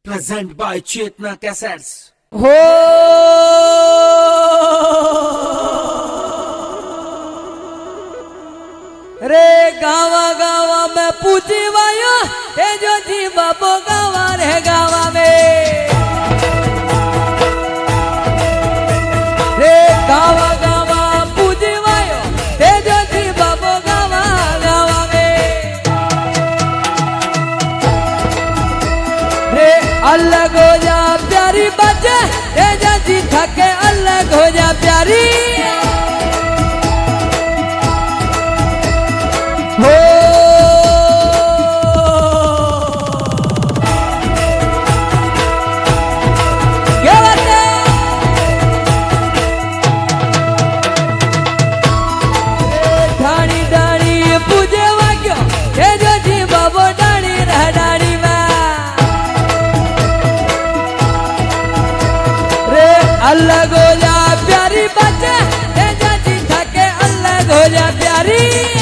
Present by Chetna Cassettes. हो रे गावा गावा में पूजी वाया ए जो जी बाबो गावा रे गावा में रे गावा गावा पूजी वाया ए जो जी बाबो गावा गावा में रे अलग हो जा प्यारी बच्चे ए जो जी थके अलग हो जा प्यारी हो क्या बात है ढाणी ढाणी पूजे वाक्यो हे जो जी बाबो ढाणी रह ढाणी में रे अलग हो जा प्यारी बच्चे हे जो जी थके अलग हो जा प्यारी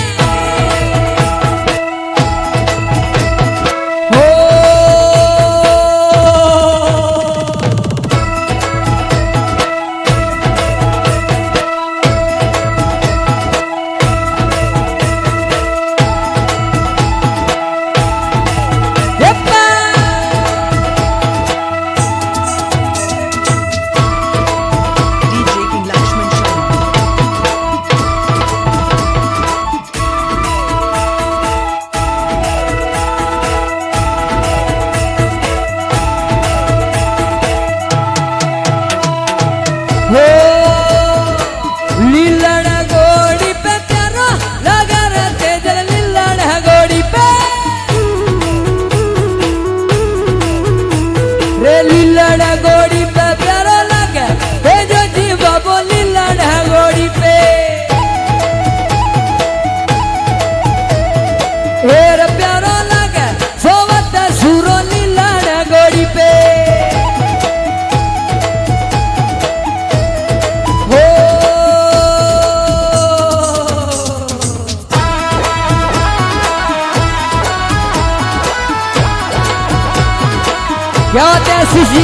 क्या होता है सुशी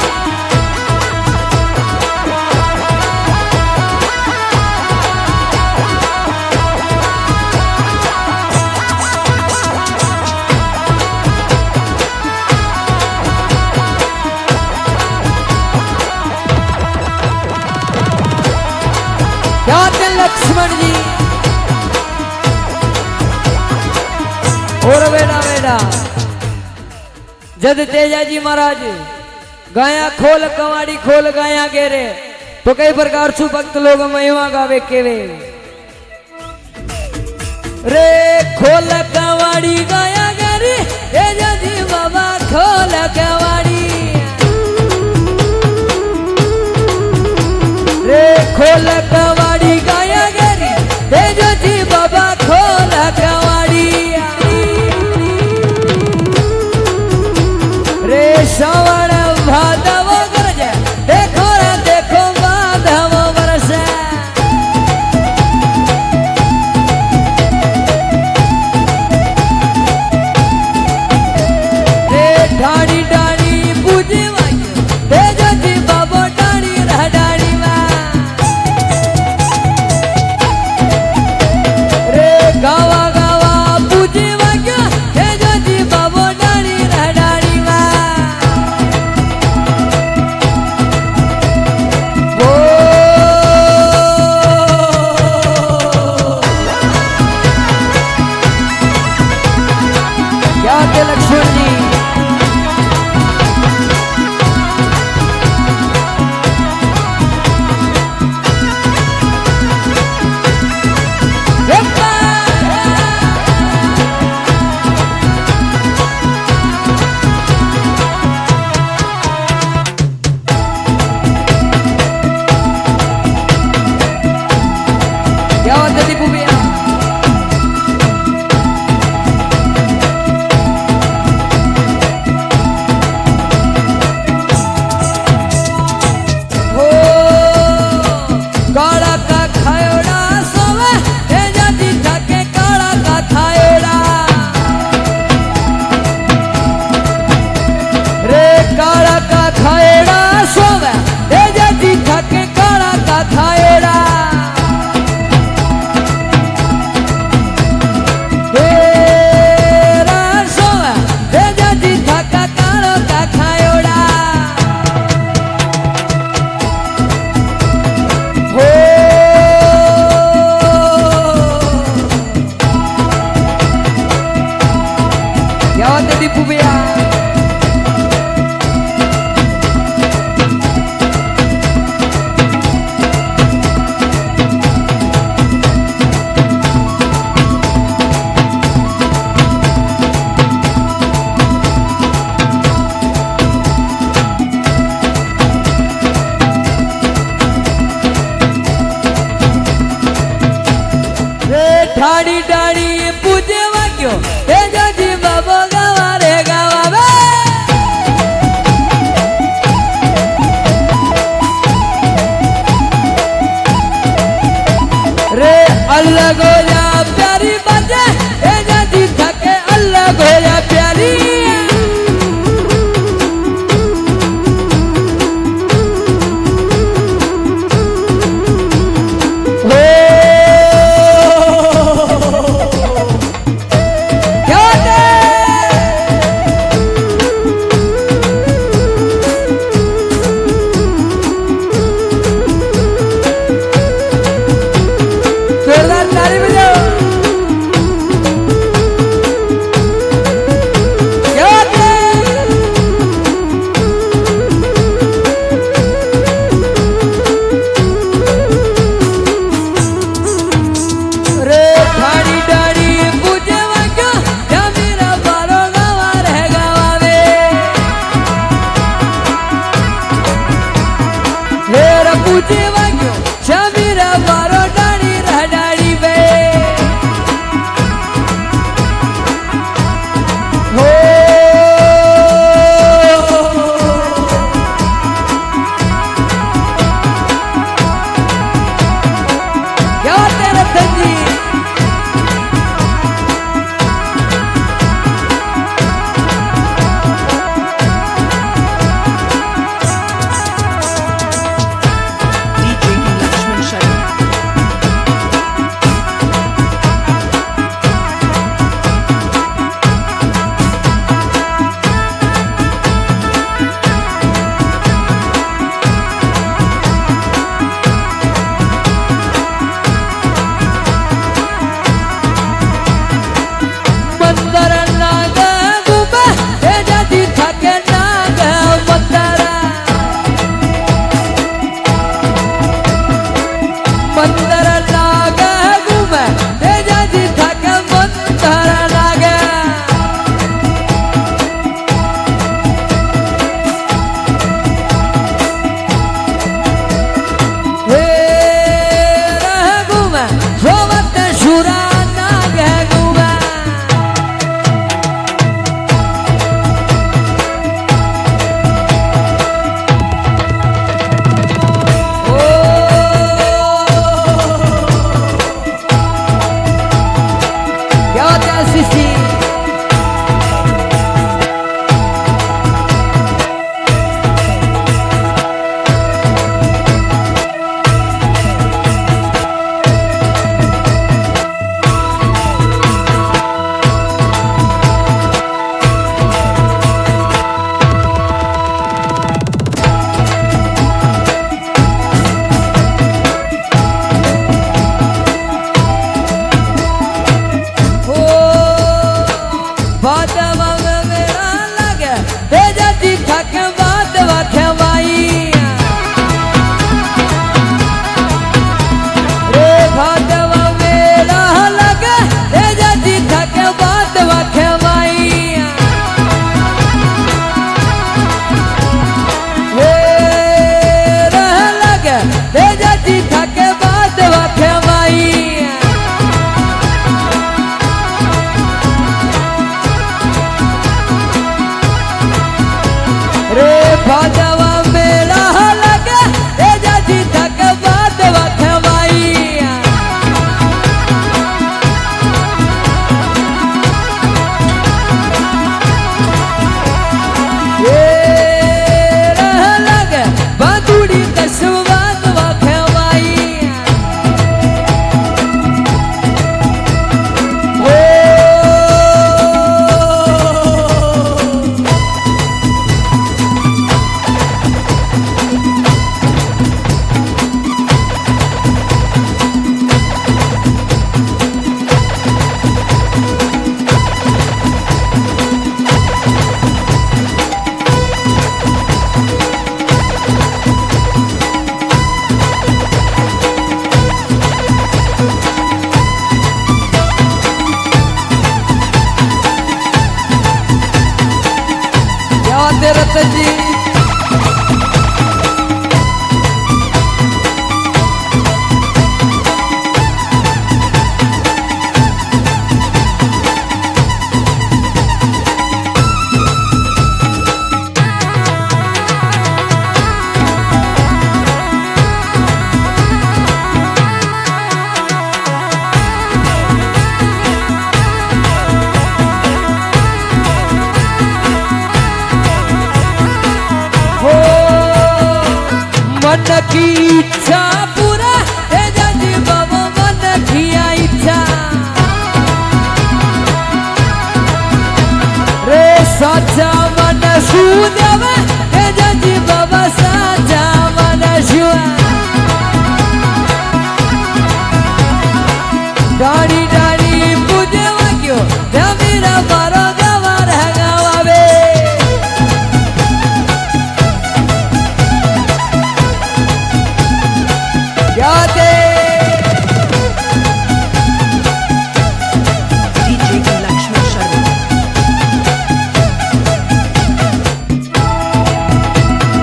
क्या होते हैं लक्ष्मण जी और बेटा बेटा जद तेजा जी महाराज गाया खोल कवाड़ी खोल गाया गेरे तो कई प्रकार सु भक्त लोग महिमा गावे केवे रे खोल कवाड़ी गाया गेरे तेजा जी बाबा खोल कवाड़ी रे खोल कवाड़ी गाया गेरे तेजा जी बाबा खोल कवाड़ी रे श्रवण भादव गरजे देखो रे देखो माधव बरसे रे ढाणी ढाणी पूजी वाक्य तेजो जी बाबो ढाणी रह ढाणी में रे गावा गावा पूजी वाक्य तेजो जी बाबो ढाणी रह ढाणी में लक्ष्मण जी क्या बात है दीपू भैया कुबिया ठाड़ी ठाड़ी पूजे वाक्यो तेजा जी बाबा गावा रे गावा बे रे अलग हो जा प्यारी बाजे तेजा जी थके अलग हो जा प्यारी चेतन जी। मन की इच्छा पूरा तेजाजी बाबा मन किया इच्छा रे साचा मन सुदेव तेजाजी बाबा साचा मन शुआ डाड़ी डाड़ी मुझे वाक्यो मेरा मारो गवार है गावे यादे DJ Lakshman Sharma.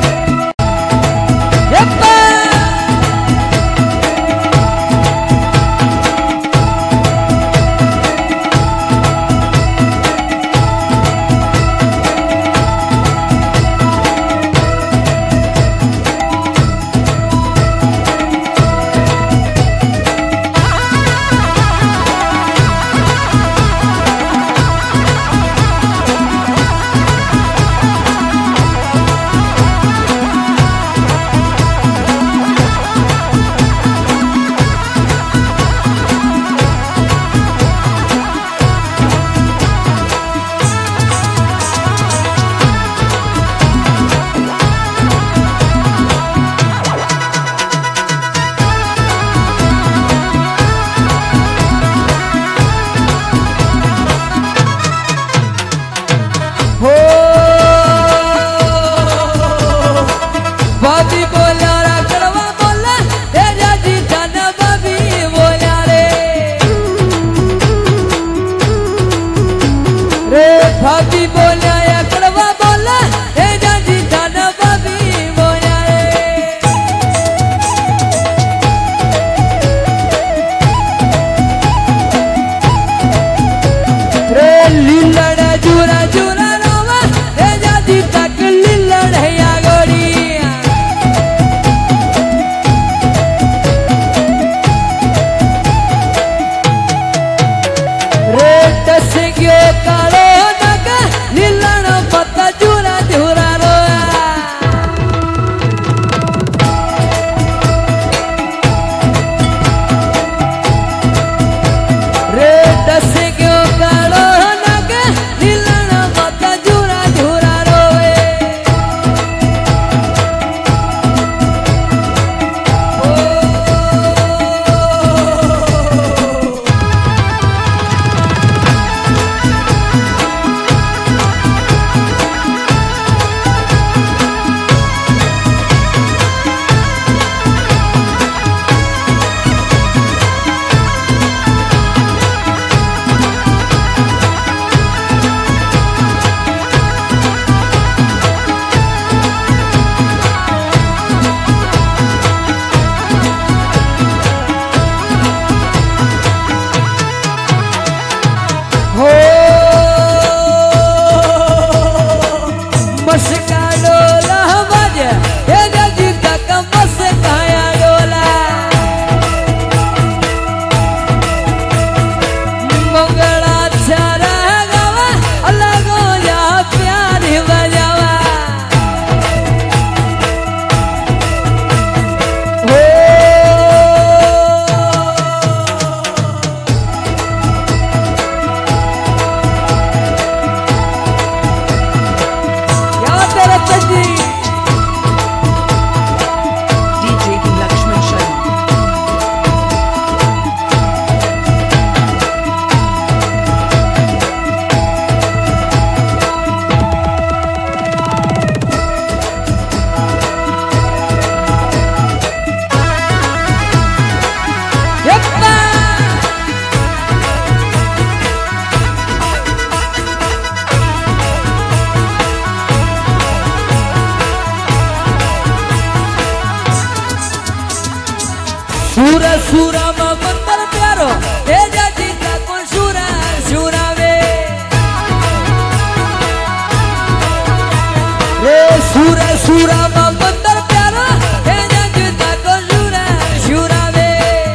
સુરામાં બંદર પ્યારા એના જુદા કો સુરાવે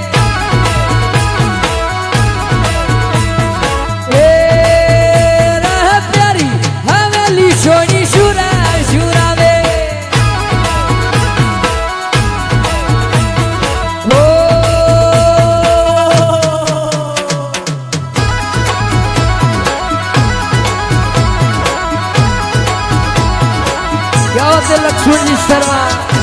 એ રહ પ્યારી હવેલી સોની સુરાવે क्या होते लक्ष्मण जी शर्मा